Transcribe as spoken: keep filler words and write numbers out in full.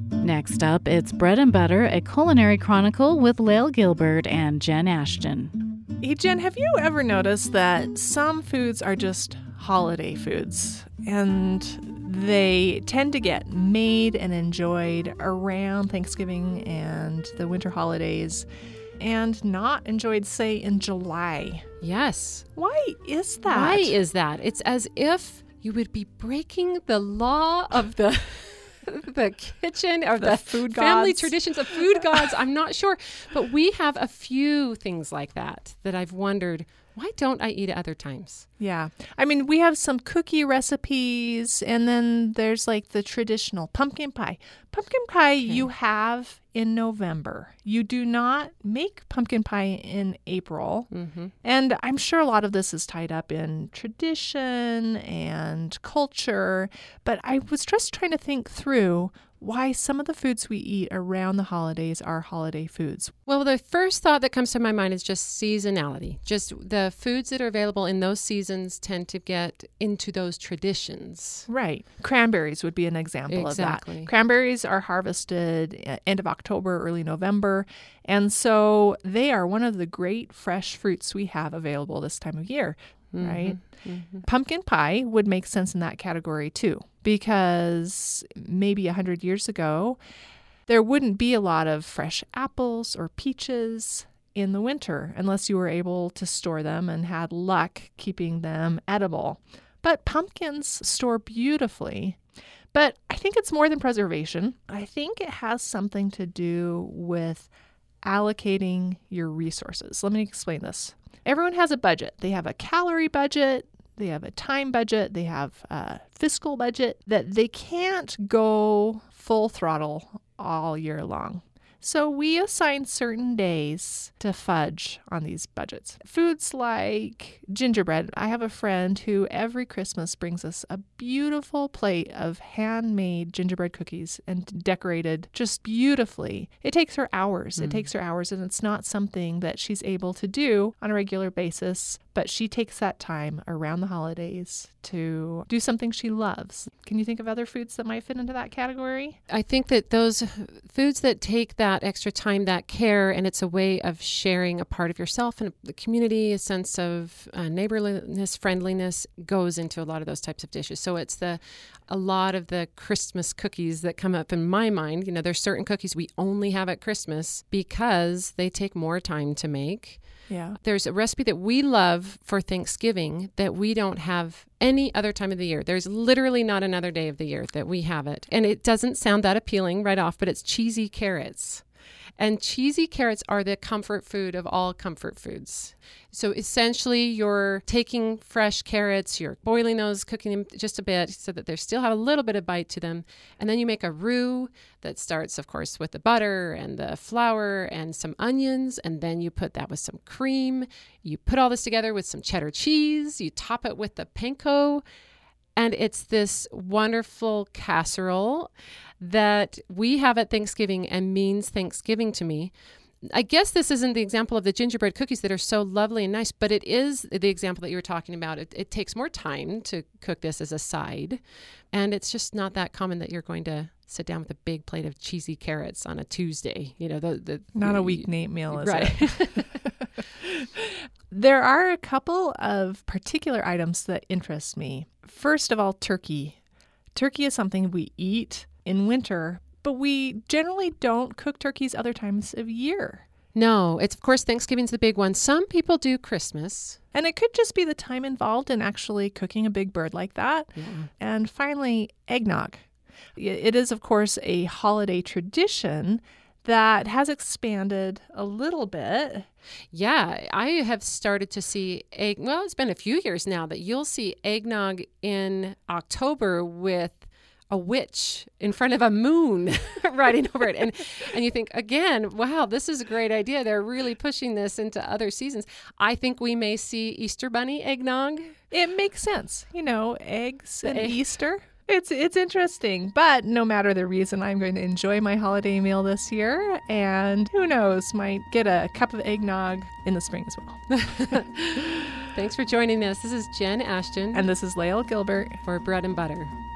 Next up, it's Bread and Butter, a culinary chronicle with Lael Gilbert and Jen Ashton. Hey, Jen, have you ever noticed that some foods are just holiday foods, and they tend to get made and enjoyed around Thanksgiving and the winter holidays, and not enjoyed, say, in July? Yes. Why is that? Why is that? It's as if you would be breaking the law of the the kitchen or the, the food family gods. traditions of food gods. I'm not sure. But we have a few things like that that I've wondered, why don't I eat at other times? Yeah. I mean, we have some cookie recipes, and then there's like the traditional pumpkin pie. Pumpkin pie Okay. you have in November. You do not make pumpkin pie in April. Mm-hmm. And I'm sure a lot of this is tied up in tradition and culture, but I was just trying to think through why some of the foods we eat around the holidays are holiday foods. Well, the first thought that comes to my mind is just seasonality. Just the foods that are available in those seasons tend to get into those traditions. Right. Cranberries would be an example Exactly. of that. Cranberries are harvested at end of October, early November, and so they are one of the great fresh fruits we have available this time of year, Mm-hmm. right? Mm-hmm. Pumpkin pie would make sense in that category too, because maybe a hundred years ago, there wouldn't be a lot of fresh apples or peaches in the winter unless you were able to store them and had luck keeping them edible. But pumpkins store beautifully. But I think it's more than preservation. I think it has something to do with allocating your resources. Let me explain this. Everyone has a budget. They have a calorie budget, they have a time budget, they have a fiscal budget that they can't go full throttle all year long. So we assign certain days to fudge on these budgets. Foods like gingerbread. I have a friend who every Christmas brings us a beautiful plate of handmade gingerbread cookies and decorated just beautifully. It takes her hours. Mm. It takes her hours, and it's not something that she's able to do on a regular basis, but she takes that time around the holidays to do something she loves. Can you think of other foods that might fit into that category? I think that those foods that take that extra time, that care, and it's a way of sharing a part of yourself and the community, a sense of uh, neighborliness, friendliness, goes into a lot of those types of dishes. So it's the a lot of the Christmas cookies that come up in my mind. You know, there's certain cookies we only have at Christmas because they take more time to make. Yeah. There's a recipe that we love for Thanksgiving that we don't have any other time of the year. There's literally not another day of the year that we have it. And it doesn't sound that appealing right off, but it's cheesy carrots. And cheesy carrots are the comfort food of all comfort foods. So essentially, you're taking fresh carrots, you're boiling those, cooking them just a bit so that they still have a little bit of bite to them. And then you make a roux that starts, of course, with the butter and the flour and some onions. And then you put that with some cream. You put all this together with some cheddar cheese. You top it with the panko. And it's this wonderful casserole that we have at Thanksgiving and means Thanksgiving to me. I guess this isn't the example of the gingerbread cookies that are so lovely and nice, but it is the example that you were talking about. It, it takes more time to cook this as a side, and it's just not that common that you're going to sit down with a big plate of cheesy carrots on a Tuesday. You know, the, the not the, a weeknight meal, is right. it? There are a couple of particular items that interest me. First of all, turkey. Turkey is something we eat in winter, but we generally don't cook turkeys other times of year. No, it's of course Thanksgiving's the big one. Some people do Christmas. And it could just be the time involved in actually cooking a big bird like that. Yeah. And finally, eggnog. It is, of course, a holiday tradition that has expanded a little bit. Yeah, I have started to see egg. Well, it's been a few years now that you'll see eggnog in October with a witch in front of a moon riding over it. And and you think, again, wow, this is a great idea. They're really pushing this into other seasons. I think we may see Easter Bunny eggnog. It makes sense. You know, eggs and egg. Easter. It's it's interesting, but no matter the reason, I'm going to enjoy my holiday meal this year, and who knows, might get a cup of eggnog in the spring as well. Thanks for joining us. This is Jen Ashton. And this is Lael Gilbert for Bread and Butter.